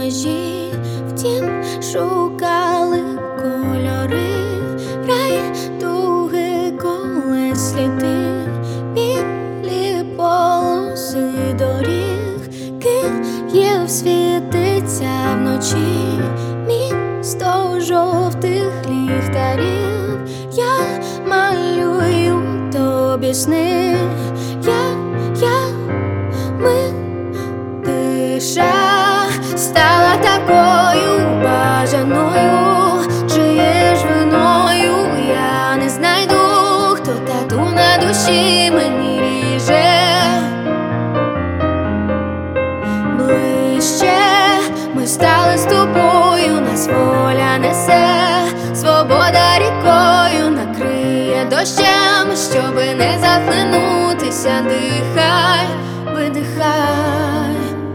межі, втім шукали кольори, рай, дуги, колес, сліди, білі полоси доріг. Київ світиться вночі, місто жовтих ліхтарів. Я малюю тобі сни, ми. Тиша стала такою бажаною, чиє ж виною я не знайду, хто тату на душі мені ріже. Ближче ми стали з тобою, нас воля несе, свобода рікою накриє дощем, щоби не захлинутися. Дихай, видихай.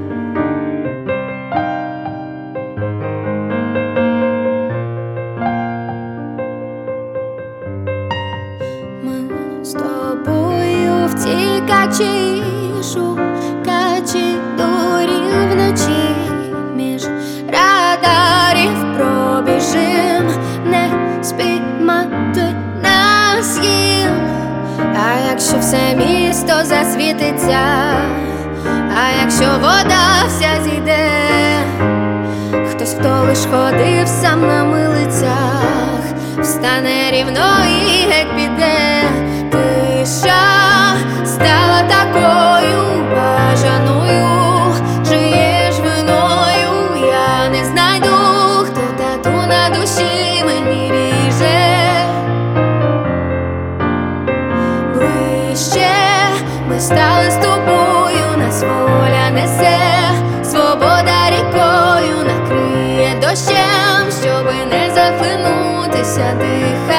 Ми з тобою втікачі, шукачі доріг вночі, між радарів пробіжим, не спіймати нас їм. А якщо все місто засвітиться, а якщо вода вся зійде, хтось, хто лиш ходив сам на милицях, встане рівно і геть піде. Тиша стала такою бажаною, чиє ж виною я не знайду, хто тату на душі мені ріже. Ближче ми стали з тобою, нас воля несе, свобода рікою накриє дощем, щоби не захлинутися. Дихай.